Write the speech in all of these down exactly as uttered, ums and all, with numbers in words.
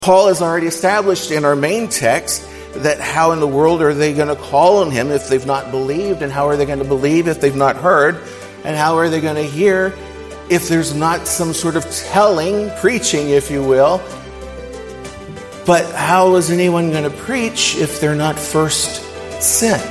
Paul has already established in our main text that how in the world are they going to call on him if they've not believed, and how are they going to believe if they've not heard, and how are they going to hear if there's not some sort of telling, preaching, if you will. But how is anyone going to preach if they're not first sent?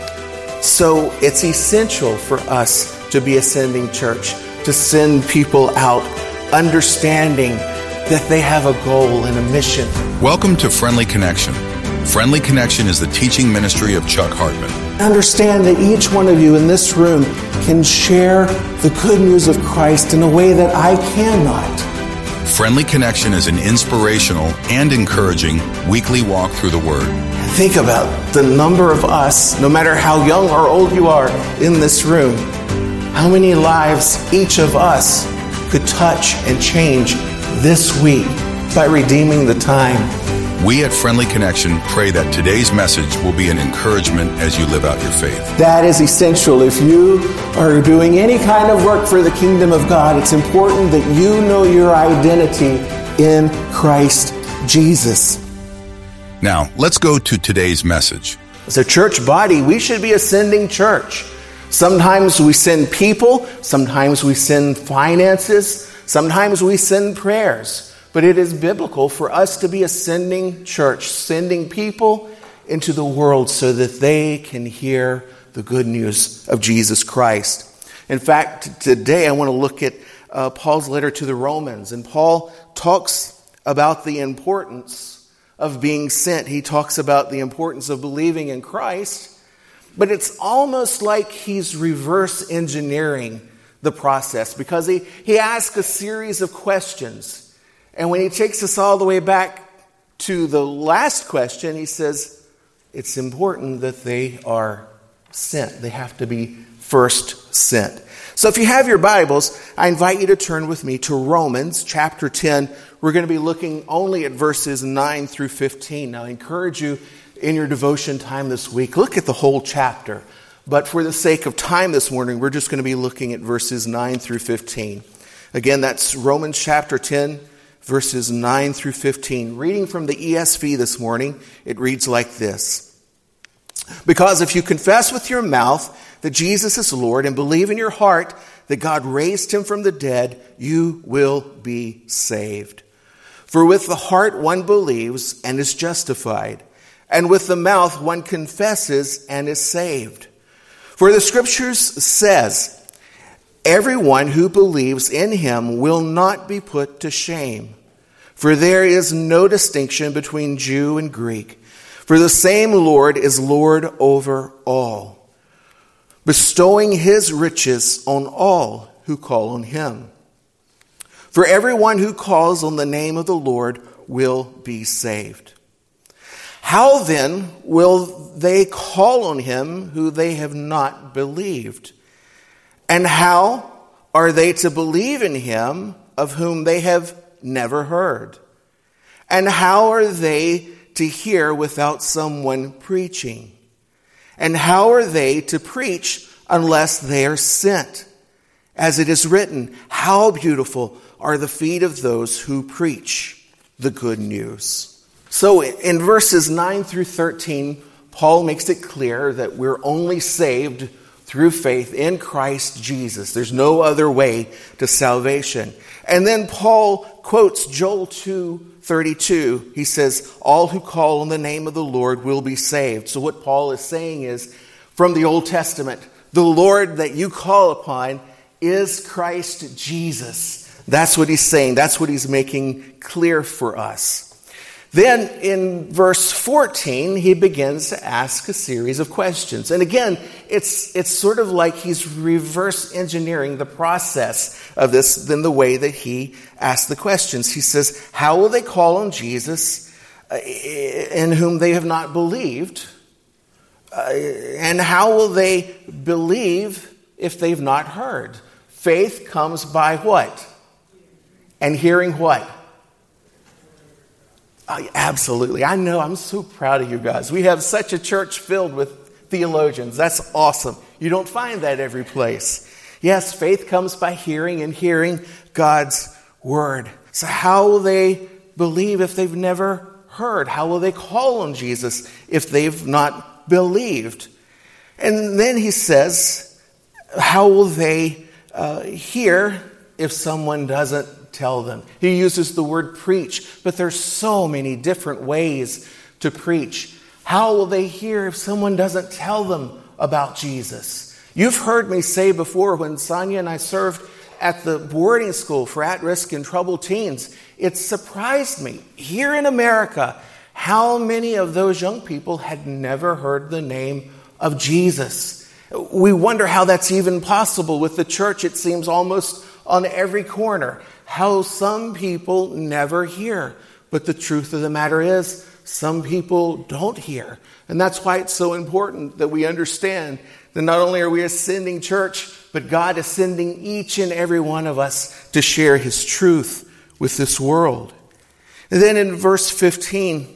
So it's essential for us to be a sending church, to send people out, understanding that they have a goal and a mission. Welcome to Friendly Connection. Friendly Connection is the teaching ministry of Chuck Hartman. Understand that each one of you in this room can share the good news of Christ in a way that I cannot. Friendly Connection is an inspirational and encouraging weekly walk through the Word. Think about the number of us, no matter how young or old you are in this room, how many lives each of us could touch and change this week by redeeming the time. We at Friendly Connection pray that today's message will be an encouragement as you live out your faith. That is essential. If you are doing any kind of work for the kingdom of God, it's important that you know your identity in Christ Jesus. Now, let's go to today's message. As a church body, we should be a sending church. Sometimes we send people, sometimes we send finances, sometimes we send prayers. But it is biblical for us to be a sending church, sending people into the world so that they can hear the good news of Jesus Christ. In fact, today I want to look at uh, Paul's letter to the Romans. And Paul talks about the importance of being sent. He talks about the importance of believing in Christ. But it's almost like he's reverse engineering the process, because he, he asks a series of questions. And when he takes us all the way back to the last question, he says, it's important that they are sent. They have to be first sent. So if you have your Bibles, I invite you to turn with me to Romans chapter ten. We're going to be looking only at verses nine through fifteen. Now I encourage you in your devotion time this week, look at the whole chapter. But for the sake of time this morning, we're just going to be looking at verses nine through fifteen. Again, that's Romans chapter ten, verses nine through fifteen. Reading from the E S V this morning, it reads like this. Because if you confess with your mouth that Jesus is Lord and believe in your heart that God raised him from the dead, you will be saved. For with the heart one believes and is justified, and with the mouth one confesses and is saved. For the scriptures says, everyone who believes in him will not be put to shame. For there is no distinction between Jew and Greek. For the same Lord is Lord over all, bestowing his riches on all who call on him. For everyone who calls on the name of the Lord will be saved. How then will they call on him who they have not believed? And how are they to believe in him of whom they have never heard? And how are they to hear without someone preaching? And how are they to preach unless they are sent? As it is written, how beautiful are the feet of those who preach the good news. So in verses nine through thirteen, Paul makes it clear that we're only saved through faith in Christ Jesus. There's no other way to salvation. And then Paul quotes Joel two thirty-two. He says, all who call on the name of the Lord will be saved. So what Paul is saying is, from the Old Testament, the Lord that you call upon is Christ Jesus. That's what he's saying. That's what he's making clear for us. Then in verse fourteen, he begins to ask a series of questions. And again, it's it's sort of like he's reverse engineering the process of this than the way that he asked the questions. He says, how will they call on Jesus in whom they have not believed? Uh, and how will they believe if they've not heard? Faith comes by what? And hearing what? Oh, absolutely. I know. I'm so proud of you guys. We have such a church filled with theologians. That's awesome. You don't find that every place. Yes, faith comes by hearing, and hearing God's word. So how will they believe if they've never heard? How will they call on Jesus if they've not believed? And then he says, how will they uh, hear if someone doesn't tell them? He uses the word preach, but there's so many different ways to preach. How will they hear if someone doesn't tell them about Jesus? You've heard me say before, when Sonia and I served at the boarding school for at-risk and troubled teens, it surprised me here in America how many of those young people had never heard the name of Jesus. We wonder how that's even possible. With the church, it seems almost on every corner, how some people never hear. But the truth of the matter is, some people don't hear. And that's why it's so important that we understand that not only are we a sending church, but God is sending each and every one of us to share his truth with this world. And then in verse fifteen,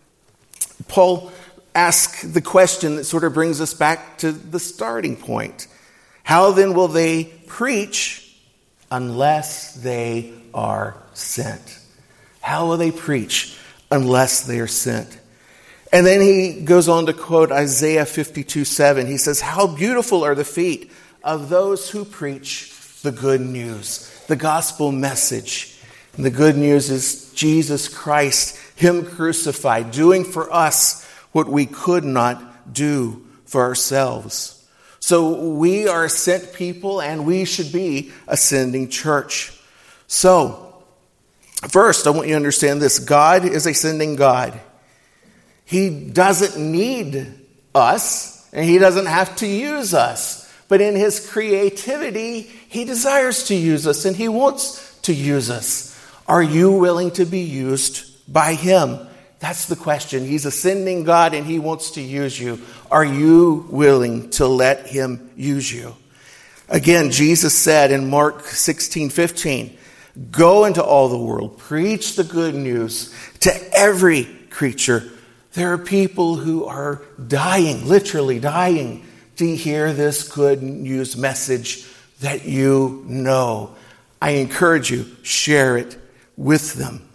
Paul asks the question that sort of brings us back to the starting point. How then will they preach unless they are sent? How will they preach unless they are sent? And then he goes on to quote Isaiah fifty-two seven. He says, how beautiful are the feet of those who preach the good news, the gospel message. And the good news is Jesus Christ, him crucified, doing for us what we could not do for ourselves. So we are a sent people, and we should be a sending church. So, first, I want you to understand this. God is a sending God. He doesn't need us, and he doesn't have to use us. But in his creativity, he desires to use us, and he wants to use us. Are you willing to be used by him? That's the question. He's a sending God, and he wants to use you. Are you willing to let him use you? Again, Jesus said in Mark sixteen fifteen, go into all the world, preach the good news to every creature. There are people who are dying, literally dying, to hear this good news message that you know. I encourage you, share it with them.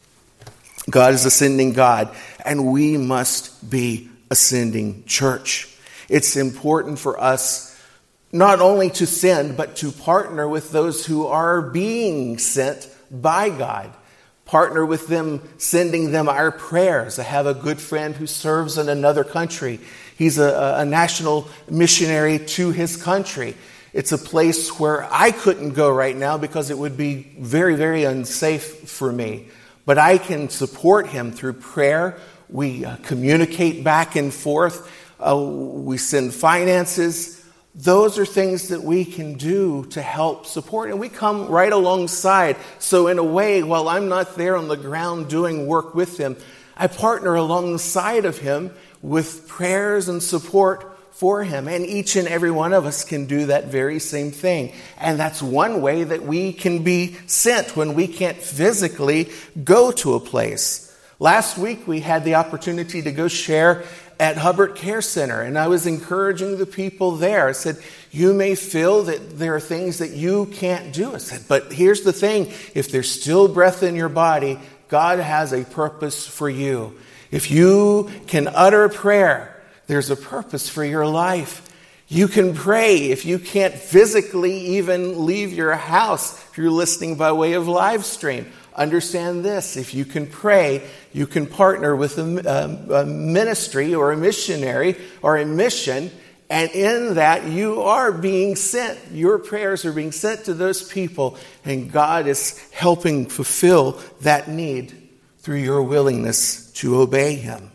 God is a sending God, and we must be a sending church. It's important for us not only to send, but to partner with those who are being sent by God. Partner with them, sending them our prayers. I have a good friend who serves in another country. He's a, a national missionary to his country. It's a place where I couldn't go right now because it would be very, very unsafe for me. But I can support him through prayer. We uh, communicate back and forth. Uh, we send finances. Those are things that we can do to help support. And we come right alongside. So in a way, while I'm not there on the ground doing work with him, I partner alongside of him with prayers and support for him. And each and every one of us can do that very same thing. And that's one way that we can be sent when we can't physically go to a place. Last week, we had the opportunity to go share at Hubbard Care Center, and I was encouraging the people there. I said, you may feel that there are things that you can't do. I said, but here's the thing. If there's still breath in your body, God has a purpose for you. If you can utter a prayer, there's a purpose for your life. You can pray if you can't physically even leave your house, if you're listening by way of live stream. Understand this, if you can pray, you can partner with a, a ministry or a missionary or a mission, and in that you are being sent. Your prayers are being sent to those people, and God is helping fulfill that need through your willingness to obey him.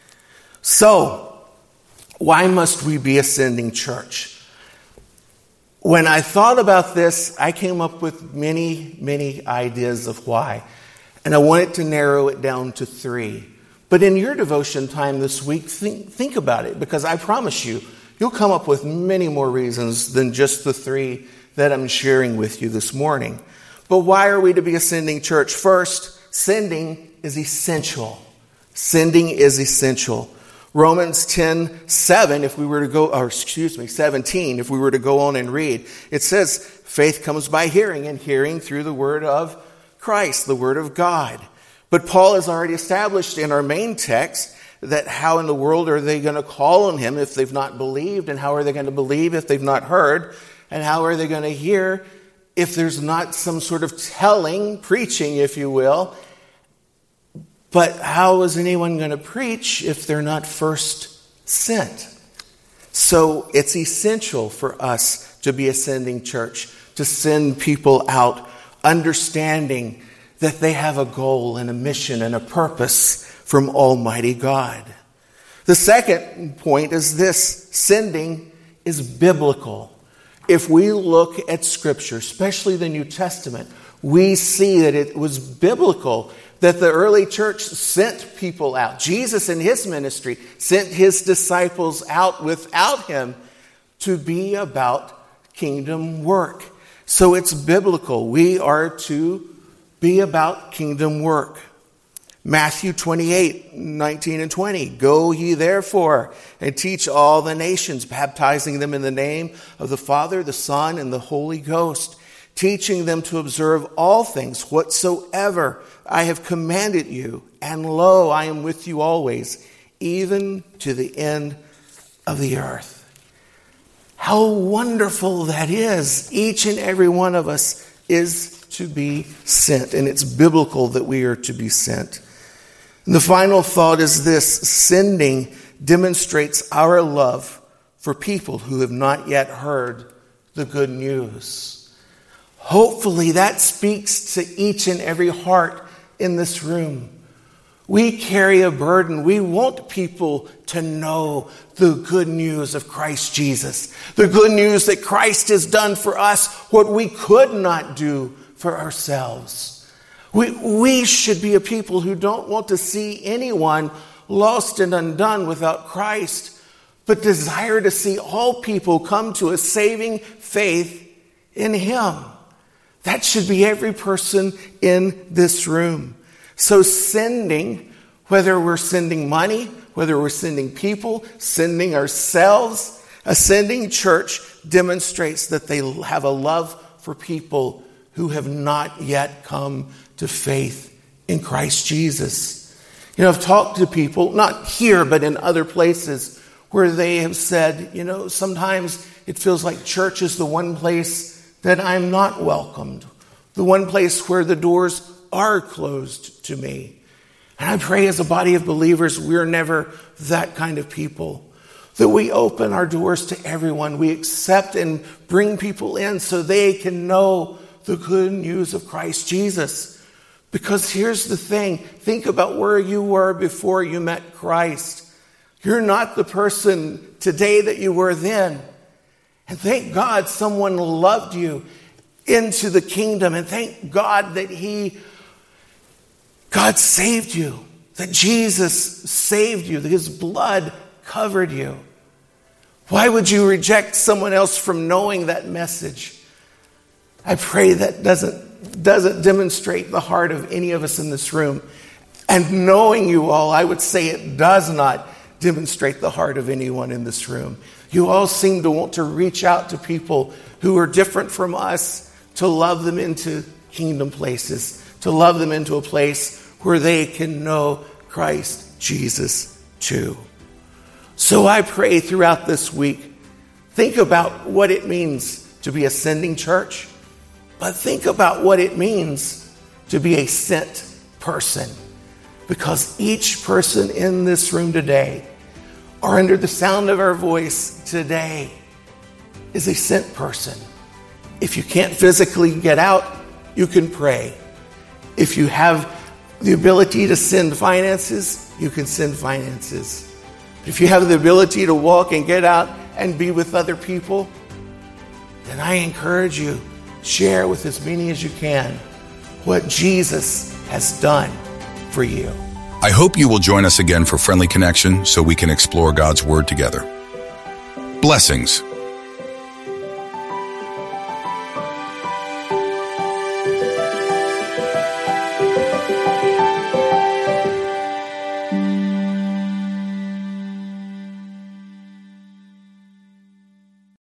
So, why must we be a sending church? When I thought about this, I came up with many, many ideas of why. And I wanted to narrow it down to three. But in your devotion time this week, think, think about it, because I promise you, you'll come up with many more reasons than just the three that I'm sharing with you this morning. But why are we to be a sending church? First, sending is essential. Sending is essential. Romans ten seven, if we were to go, or excuse me, seventeen, if we were to go on and read, it says, faith comes by hearing, and hearing through the word of Christ, the word of God. But Paul has already established in our main text that how in the world are they going to call on him if they've not believed? And how are they going to believe if they've not heard? And how are they going to hear if there's not some sort of telling, preaching, if you will? But how is anyone going to preach if they're not first sent? So it's essential for us to be a sending church, to send people out, understanding that they have a goal and a mission and a purpose from Almighty God. The second point is this: sending is biblical. If we look at Scripture, especially the New Testament, we see that it was biblical that the early church sent people out. Jesus in his ministry sent his disciples out without him to be about kingdom work. So it's biblical. We are to be about kingdom work. Matthew twenty-eight, nineteen and twenty. Go ye therefore and teach all the nations, baptizing them in the name of the Father, the Son, and the Holy Ghost, teaching them to observe all things whatsoever I have commanded you. And lo, I am with you always, even to the end of the earth. How wonderful that is. Each and every one of us is to be sent, and it's biblical that we are to be sent. And the final thought is this: sending demonstrates our love for people who have not yet heard the good news. Hopefully that speaks to each and every heart in this room. We carry a burden. We want people to know the good news of Christ Jesus. The good news that Christ has done for us what we could not do for ourselves. We, we should be a people who don't want to see anyone lost and undone without Christ, but desire to see all people come to a saving faith in him. That should be every person in this room. So sending, whether we're sending money, whether we're sending people, sending ourselves, a sending church demonstrates that they have a love for people who have not yet come to faith in Christ Jesus. You know, I've talked to people, not here, but in other places, where they have said, you know, sometimes it feels like church is the one place that I'm not welcomed, the one place where the doors are closed to me. And I pray as a body of believers, we're never that kind of people, that we open our doors to everyone. We accept and bring people in so they can know the good news of Christ Jesus. Because here's the thing. Think about where you were before you met Christ. You're not the person today that you were then. And thank God someone loved you into the kingdom. And thank God that he, God saved you. That Jesus saved you. That his blood covered you. Why would you reject someone else from knowing that message? I pray that doesn't, doesn't demonstrate the heart of any of us in this room. And knowing you all, I would say it does not demonstrate the heart of anyone in this room. You all seem to want to reach out to people who are different from us, to love them into kingdom places, to love them into a place where they can know Christ Jesus too. So I pray throughout this week, think about what it means to be a sending church. But think about what it means to be a sent person. Because each person in this room today, or under the sound of our voice today, is a sent person. If you can't physically get out, you can pray. If you have the ability to send finances, you can send finances. If you have the ability to walk and get out and be with other people, then I encourage you, share with as many as you can what Jesus has done for you. I hope you will join us again for Friendly Connection so we can explore God's Word together. Blessings.